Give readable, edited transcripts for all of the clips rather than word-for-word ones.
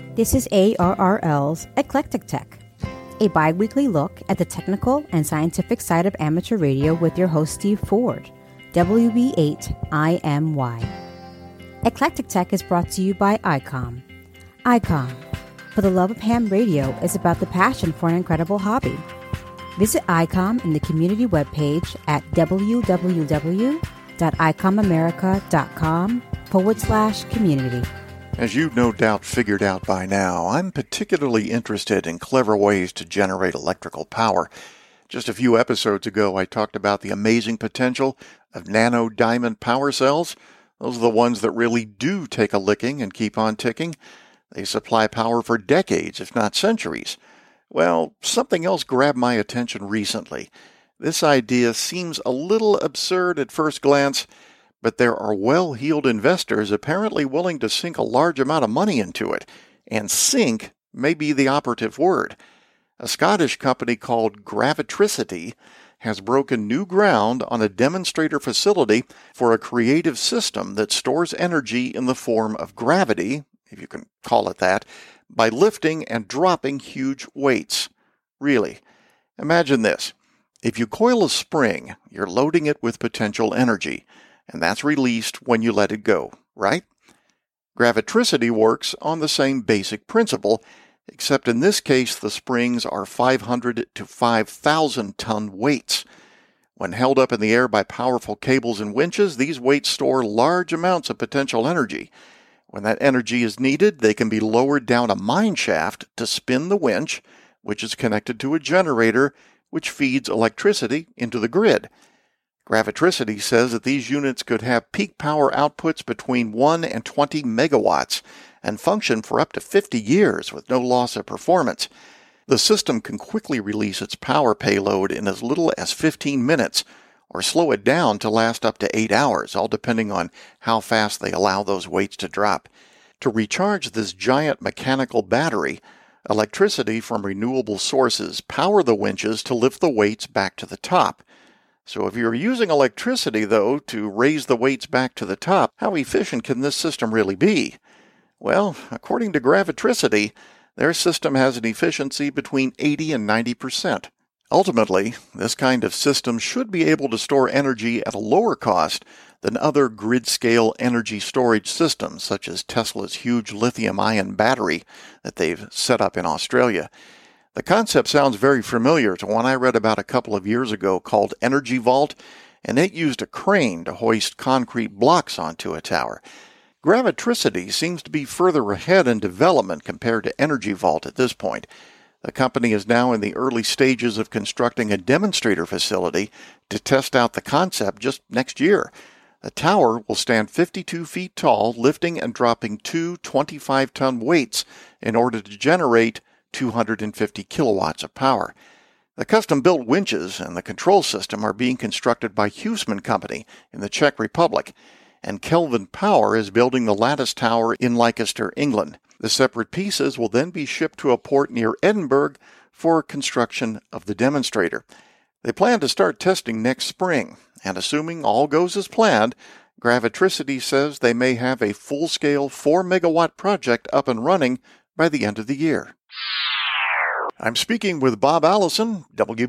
This is ARRL's Eclectic Tech, a bi-weekly look at the technical and scientific side of amateur radio with your host Steve Ford, WB8IMY. Eclectic Tech is brought to you by ICOM. ICOM, for the love of ham radio, is about the passion for an incredible hobby. Visit ICOM in the community webpage at www.icomamerica.com/community. As you've no doubt figured out by now, I'm particularly interested in clever ways to generate electrical power. Just a few episodes ago, I talked about the amazing potential of nano diamond power cells. Those are the ones that really do take a licking and keep on ticking. They supply power for decades, if not centuries. Well, something else grabbed my attention recently. This idea seems a little absurd at first glance, but there are well-heeled investors apparently willing to sink a large amount of money into it. And sink may be the operative word. A Scottish company called Gravitricity has broken new ground on a demonstrator facility for a creative system that stores energy in the form of gravity, if you can call it that, by lifting and dropping huge weights. Really. Imagine this. If you coil a spring, you're loading it with potential energy, and that's released when you let it go, right? Gravitricity works on the same basic principle, except in this case the springs are 500 to 5,000 ton weights. When held up in the air by powerful cables and winches, these weights store large amounts of potential energy. When that energy is needed, they can be lowered down a mine shaft to spin the winch, which is connected to a generator, which feeds electricity into the grid. Gravitricity says that these units could have peak power outputs between 1 and 20 megawatts and function for up to 50 years with no loss of performance. The system can quickly release its power payload in as little as 15 minutes, or slow it down to last up to 8 hours, all depending on how fast they allow those weights to drop. To recharge this giant mechanical battery, electricity from renewable sources power the winches to lift the weights back to the top. So if you're using electricity, though, to raise the weights back to the top, how efficient can this system really be? Well, according to Gravitricity, their system has an efficiency between 80 and 90%. Ultimately, this kind of system should be able to store energy at a lower cost than other grid-scale energy storage systems, such as Tesla's huge lithium-ion battery that they've set up in Australia. The concept sounds very familiar to one I read about a couple of years ago called Energy Vault, and it used a crane to hoist concrete blocks onto a tower. Gravitricity seems to be further ahead in development compared to Energy Vault at this point. The company is now in the early stages of constructing a demonstrator facility to test out the concept just next year. The tower will stand 52 feet tall, lifting and dropping two 25-ton weights in order to generate 250 kilowatts of power. The custom-built winches and the control system are being constructed by Huseman Company in the Czech Republic, and Kelvin Power is building the lattice tower in Leicester, England. The separate pieces will then be shipped to a port near Edinburgh for construction of the demonstrator. They plan to start testing next spring, and assuming all goes as planned, Gravitricity says they may have a full-scale 4-megawatt project up and running by the end of the year. I'm speaking with Bob Allison,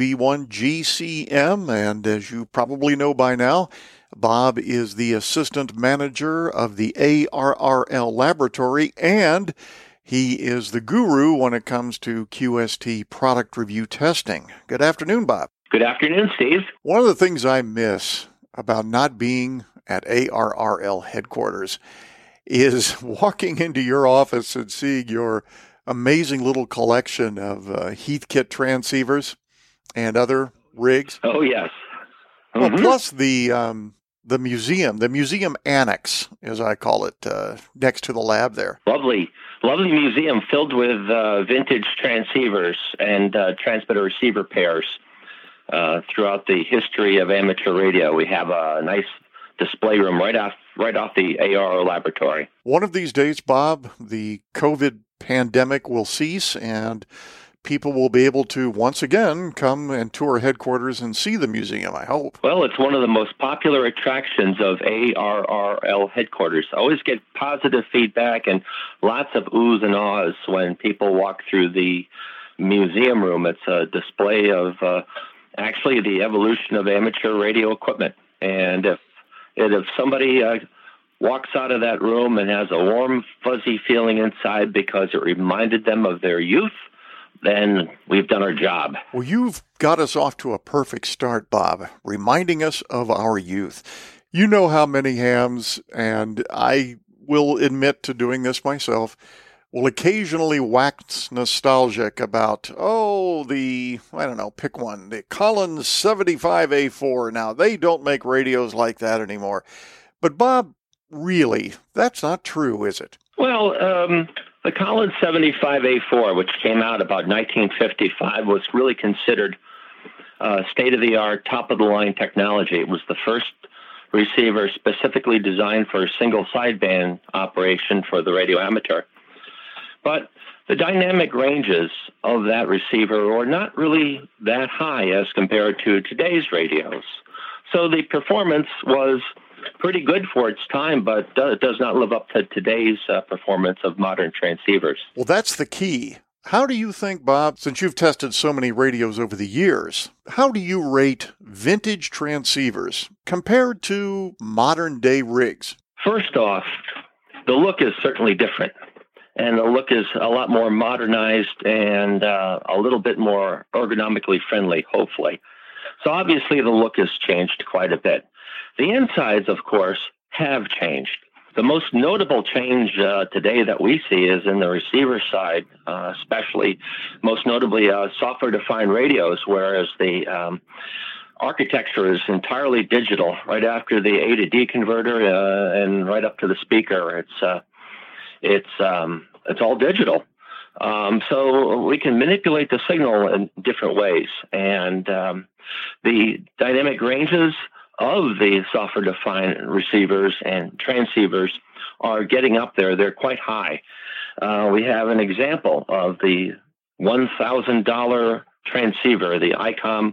WB1GCM, and as you probably know by now, Bob is the assistant manager of the ARRL laboratory, and he is the guru when it comes to QST product review testing. Good afternoon, Bob. Good afternoon, Steve. One of the things I miss about not being at ARRL headquarters is walking into your office and seeing your amazing little collection of Heathkit transceivers and other rigs. Oh, yes. Well, plus the museum annex, as I call it, next to the lab there. Lovely museum filled with vintage transceivers and transmitter receiver pairs throughout the history of amateur radio. We have a nice display room right off the ARRL laboratory. One of these days, Bob, the COVID pandemic will cease and people will be able to once again come and tour headquarters and see the museum, I hope. Well, it's one of the most popular attractions of ARRL headquarters. I always get positive feedback and lots of oohs and ahs when people walk through the museum room. It's a display of actually the evolution of amateur radio equipment. And if somebody walks out of that room and has a warm, fuzzy feeling inside because it reminded them of their youth, then we've done our job. Well, you've got us off to a perfect start, Bob, reminding us of our youth. You know how many hams, and I will admit to doing this myself, will occasionally wax nostalgic about, pick one, the Collins 75A4. Now, they don't make radios like that anymore. But, Bob, really, that's not true, is it? Well, the Collins 75A4, which came out about 1955, was really considered state-of-the-art, top-of-the-line technology. It was the first receiver specifically designed for a single sideband operation for the radio amateur. But the dynamic ranges of that receiver were not really that high as compared to today's radios. So the performance was pretty good for its time, but it does not live up to today's performance of modern transceivers. Well, that's the key. How do you think, Bob, since you've tested so many radios over the years, how do you rate vintage transceivers compared to modern-day rigs? First off, the look is certainly different. And the look is a lot more modernized and a little bit more ergonomically friendly, hopefully. So obviously the look has changed quite a bit. The insides, of course, have changed. The most notable change today that we see is in the receiver side, especially, most notably software-defined radios, whereas the architecture is entirely digital, right after the A to D converter and right up to the speaker. It's all digital. So we can manipulate the signal in different ways. And the dynamic ranges of the software-defined receivers and transceivers are getting up there. They're quite high. We have an example of the $1,000 transceiver, the ICOM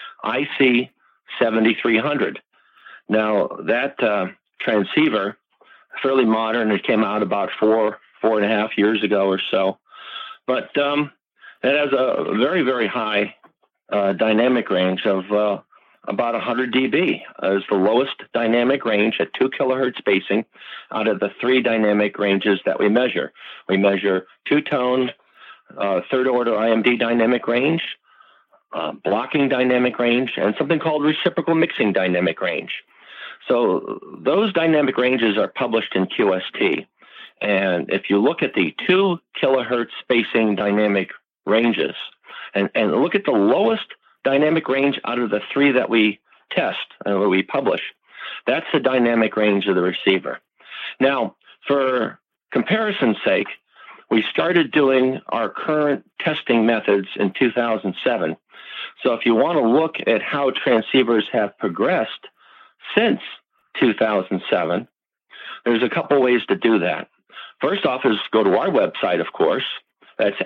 IC7300. Now, that transceiver, fairly modern, it came out about four and a half years ago or so. But it has a very, very high dynamic range of about 100 dB. Is the lowest dynamic range at 2 kilohertz spacing out of the 3 dynamic ranges that we measure. We measure two-tone, third-order IMD dynamic range, blocking dynamic range, and something called reciprocal mixing dynamic range. So those dynamic ranges are published in QST. And if you look at the 2 kilohertz spacing dynamic ranges and look at the lowest dynamic range out of the 3 that we test or we publish, that's the dynamic range of the receiver. Now, for comparison's sake, we started doing our current testing methods in 2007. So if you want to look at how transceivers have progressed since 2007, there's a couple ways to do that. First off is go to our website, of course. That's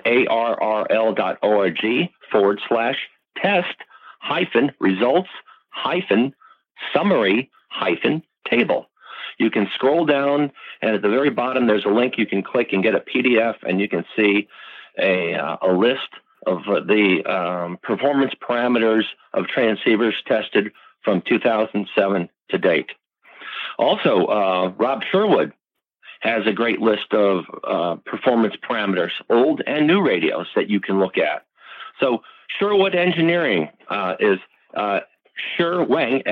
arrl.org/test-results-summary-table. You can scroll down, and at the very bottom, there's a link you can click and get a PDF, and you can see a list of the performance parameters of transceivers tested from 2007 to date. Also, Rob Sherwood has a great list of performance parameters, old and new radios that you can look at. So Sherwood Engineering is Sherweng,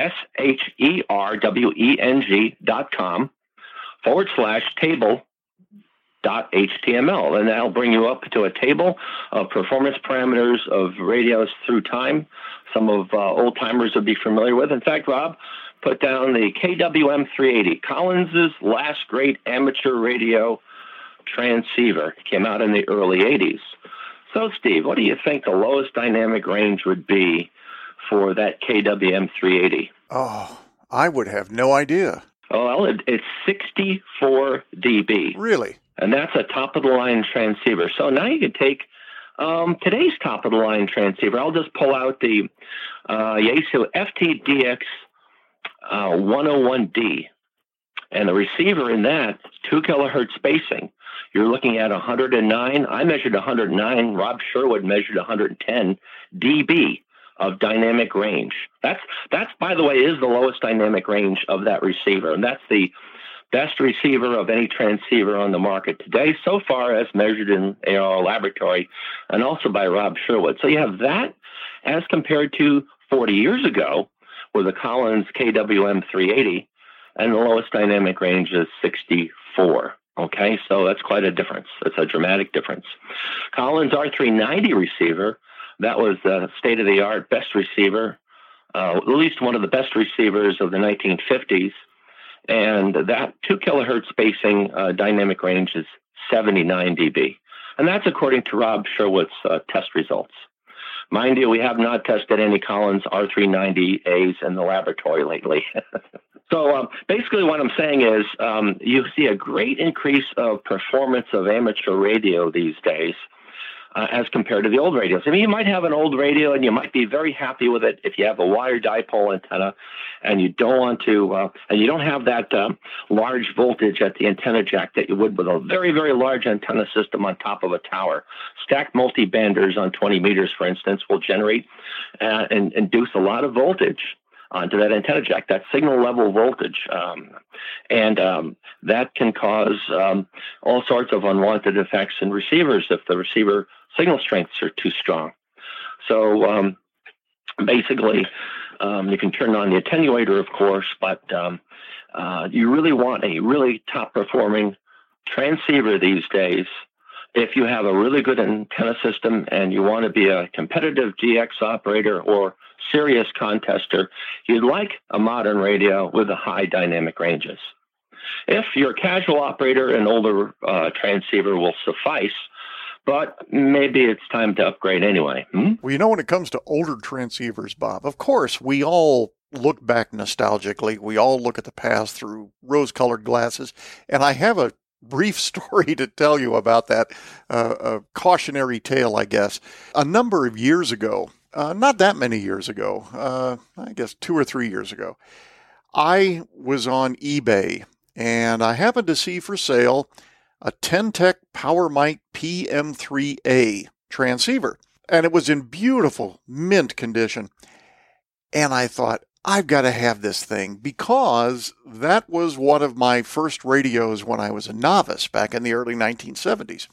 SHERWeng.com/table.html. And that'll bring you up to a table of performance parameters of radios through time. Some of old timers would be familiar with. In fact, Rob put down the KWM 380, Collins's last great amateur radio transceiver. It came out in the early 80s. So, Steve, what do you think the lowest dynamic range would be for that KWM 380? Oh, I would have no idea. Well, it's 64 dB. Really? And that's a top-of-the-line transceiver. So now you can take Today's top-of-the-line transceiver, I'll just pull out the Yaesu FTDX 101D. And the receiver in that, 2 kilohertz spacing. You're looking at 109. I measured 109. Rob Sherwood measured 110 dB of dynamic range. That's by the way, is the lowest dynamic range of that receiver. And that's the best receiver of any transceiver on the market today, so far as measured in AR Laboratory and also by Rob Sherwood. So you have that as compared to 40 years ago with the Collins KWM 380, and the lowest dynamic range is 64. Okay, so that's quite a difference. It's a dramatic difference. Collins R390 receiver, that was the state-of-the-art best receiver, at least one of the best receivers of the 1950s. And that 2 kilohertz spacing dynamic range is 79 dB. And that's according to Rob Sherwood's test results. Mind you, we have not tested any Collins R390As in the laboratory lately. So basically what I'm saying is you see a great increase of performance of amateur radio these days as compared to the old radios. I mean, you might have an old radio and you might be very happy with it if you have a wire dipole antenna and you don't want to, and you don't have that large voltage at the antenna jack that you would with a very, very large antenna system on top of a tower. Stacked multi-banders on 20 meters, for instance, will generate and induce a lot of voltage onto that antenna jack, that signal level voltage. And that can cause all sorts of unwanted effects in receivers if the receiver signal strengths are too strong. So basically, you can turn on the attenuator, of course, but you really want a really top performing transceiver these days. If you have a really good antenna system and you want to be a competitive GX operator or serious contester, you'd like a modern radio with the high dynamic ranges. If you're a casual operator, an older transceiver will suffice, but maybe it's time to upgrade anyway. Well, you know, when it comes to older transceivers, Bob, of course, we all look back nostalgically. We all look at the past through rose-colored glasses, and I have a brief story to tell you about that, a cautionary tale, I guess. A number of years ago, not that many years ago, I guess 2 or 3 years ago, I was on eBay and I happened to see for sale a Ten-Tec PowerMic PM3A transceiver. And it was in beautiful mint condition. And I thought, I've got to have this thing because that was one of my first radios when I was a novice back in the early 1970s.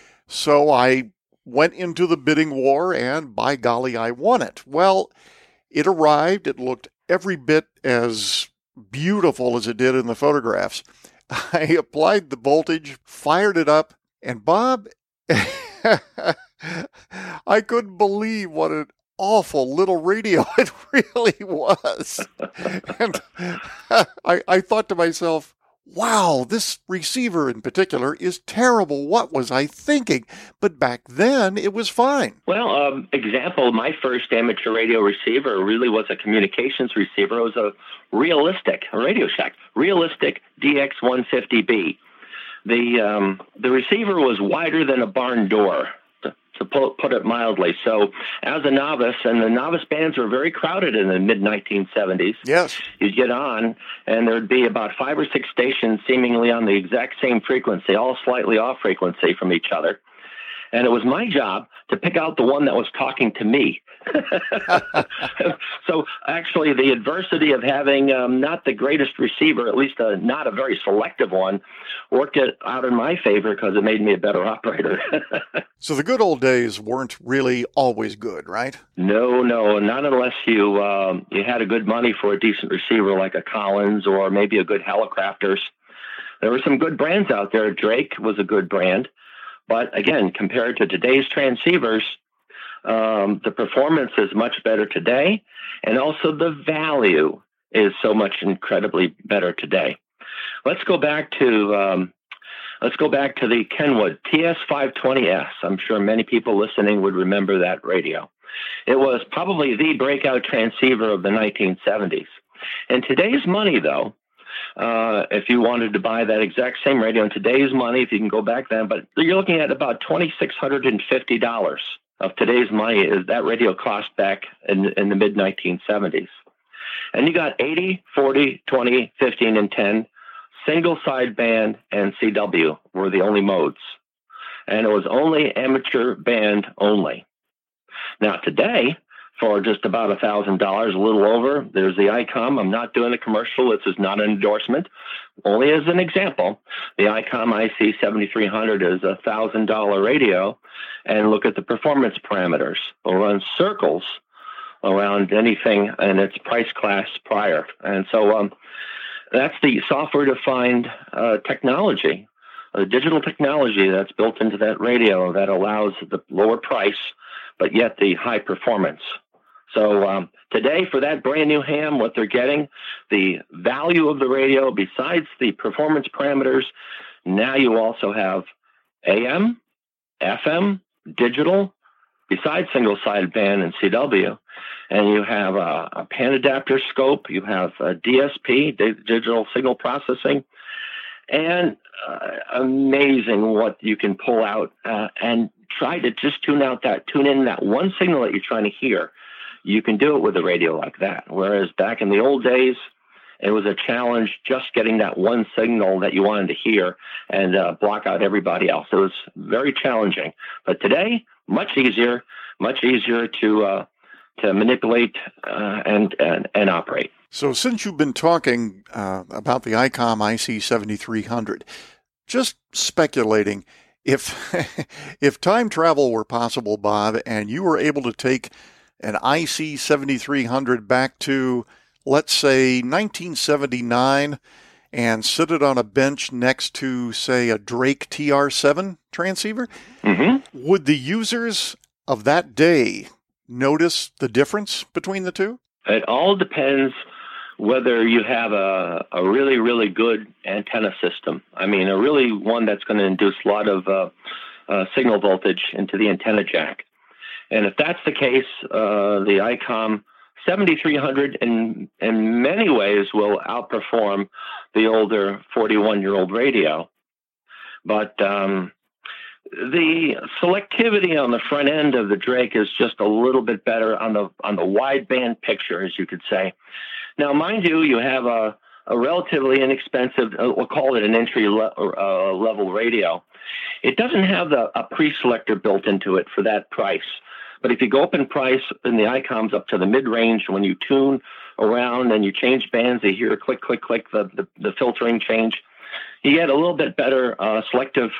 So I went into the bidding war and by golly, I won it. Well, it arrived. It looked every bit as beautiful as it did in the photographs. I applied the voltage, fired it up, and Bob, I couldn't believe what an awful little radio it really was. And I thought to myself, wow, this receiver in particular is terrible. What was I thinking? But back then, it was fine. Well, example, my first amateur radio receiver really was a communications receiver. It was a Radio Shack, realistic DX150B. The receiver was wider than a barn door, to put it mildly. So as a novice, and the novice bands were very crowded in the mid-1970s. Yes. You'd get on, and there'd be about 5 or 6 stations seemingly on the exact same frequency, all slightly off frequency from each other. And it was my job to pick out the one that was talking to me. So actually, the adversity of having not the greatest receiver, at least not a very selective one, worked it out in my favor because it made me a better operator. So the good old days weren't really always good, right? No, not unless you had a good money for a decent receiver like a Collins or maybe a good Helicrafters. There were some good brands out there. Drake was a good brand. But again, compared to today's transceivers, the performance is much better today, and also the value is so much incredibly better today. Let's go back to the Kenwood TS520S. I'm sure many people listening would remember that radio. It was probably the breakout transceiver of the 1970s. In today's money, though, if you wanted to buy that exact same radio in today's money, if you can go back then, but you're looking at about $2,650 of today's money. Is that radio cost back in the mid 1970s? And you got 80, 40, 20, 15, and 10. Single sideband and CW were the only modes. And it was only amateur band only. Now today, for just about $1,000, a little over, there's the ICOM. I'm not doing a commercial. This is not an endorsement. Only as an example, the ICOM IC7300 is a $1,000 radio. And look at the performance parameters. We'll run circles around anything in its price class prior. And so that's the software-defined technology, digital technology that's built into that radio that allows the lower price, but yet the high performance. So today, for that brand new ham, what they're getting, the value of the radio, besides the performance parameters, now you also have AM, FM, digital, besides single-sided band and CW, and you have a pan adapter scope, you have a DSP, digital signal processing, and amazing what you can pull out and try to just tune in that one signal that you're trying to hear. You can do it with a radio like that, whereas back in the old days, it was a challenge just getting that one signal that you wanted to hear and block out everybody else. It was very challenging. But today, much easier to manipulate and operate. So since you've been talking about the ICOM IC7300, just speculating, if time travel were possible, Bob, and you were able to take an IC7300 back to, let's say, 1979 and sit it on a bench next to, say, a Drake TR7 transceiver, would the users of that day notice the difference between the two? It all depends whether you have a really, really good antenna system. I mean, a really one that's going to induce a lot of signal voltage into the antenna jack. And if that's the case, the ICOM 7300 in many ways will outperform the older 41-year-old radio. But the selectivity on the front end of the Drake is just a little bit better on the wideband picture, as you could say. Now, mind you, you have a relatively inexpensive, we'll call it an entry level radio. It doesn't have a pre-selector built into it for that price. But if you go up in price in the ICOMs up to the mid-range, when you tune around and you change bands, you hear click, click, click, the filtering change, you get a little bit better selectivity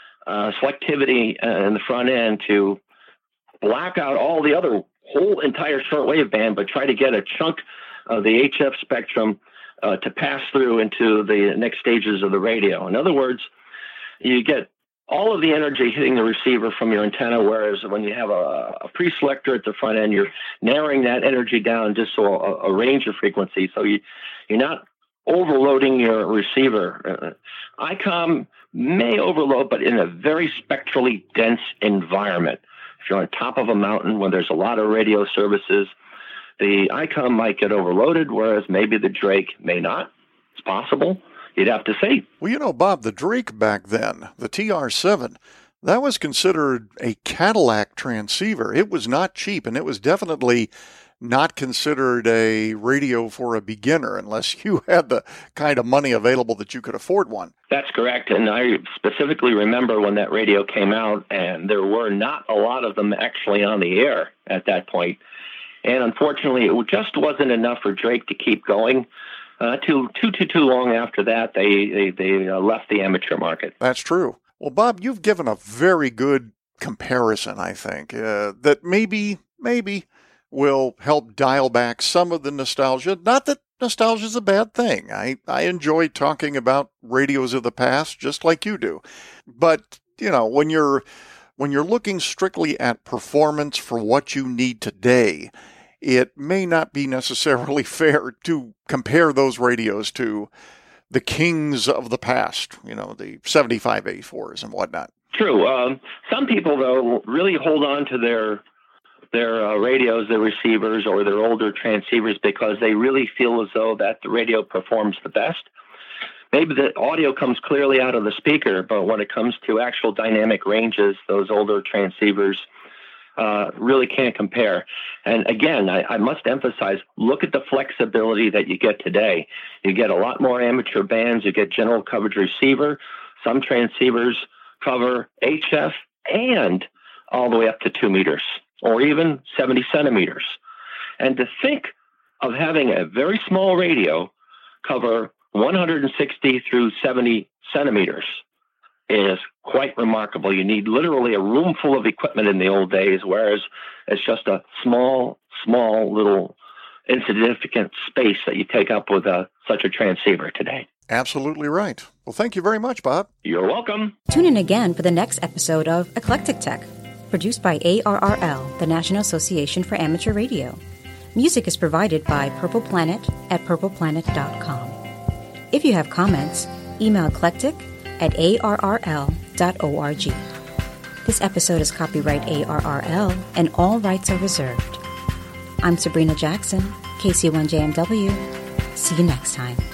in the front end to black out all the other whole entire shortwave band, but try to get a chunk of the HF spectrum to pass through into the next stages of the radio. In other words, you get all of the energy hitting the receiver from your antenna, whereas when you have a pre-selector at the front end, you're narrowing that energy down just so a range of frequency. So you're not overloading your receiver. ICOM may overload, but in a very spectrally dense environment. If you're on top of a mountain where there's a lot of radio services, the ICOM might get overloaded, whereas maybe the Drake may not. It's possible. You'd have to see. Well, you know, Bob, the Drake back then, the TR7, that was considered a Cadillac transceiver. It was not cheap, and it was definitely not considered a radio for a beginner unless you had the kind of money available that you could afford one. That's correct. And I specifically remember when that radio came out, and there were not a lot of them actually on the air at that point. And unfortunately, it just wasn't enough for Drake to keep going. Too long after that, they left the amateur market. That's true. Well, Bob, you've given a very good comparison, I think, that maybe will help dial back some of the nostalgia. Not that nostalgia is a bad thing. I enjoy talking about radios of the past, just like you do. But, you know, when you're looking strictly at performance for what you need today, it may not be necessarily fair to compare those radios to the kings of the past, you know, the 7584s and whatnot. True. Some people, though, really hold on to their radios, their receivers, or their older transceivers because they really feel as though that the radio performs the best. maybe the audio comes clearly out of the speaker, but when it comes to actual dynamic ranges, those older transceivers really can't compare. And again, I must emphasize, look at the flexibility that you get today. You get a lot more amateur bands. You get general coverage receiver. Some transceivers cover HF and all the way up to 2 meters or even 70 centimeters. And to think of having a very small radio cover 160 through 70 centimeters is quite remarkable. You need literally a room full of equipment in the old days, whereas it's just a small little insignificant space that you take up with such a transceiver today. Absolutely right. Well, thank you very much, Bob. You're welcome. Tune in again for the next episode of Eclectic Tech, produced by ARRL, the National Association for Amateur Radio. Music is provided by Purple Planet at purpleplanet.com. If you have comments, email eclectic@arrl.org. This episode is copyright ARRL and all rights are reserved. I'm Sabrina Jackson, KC1JMW. See you next time.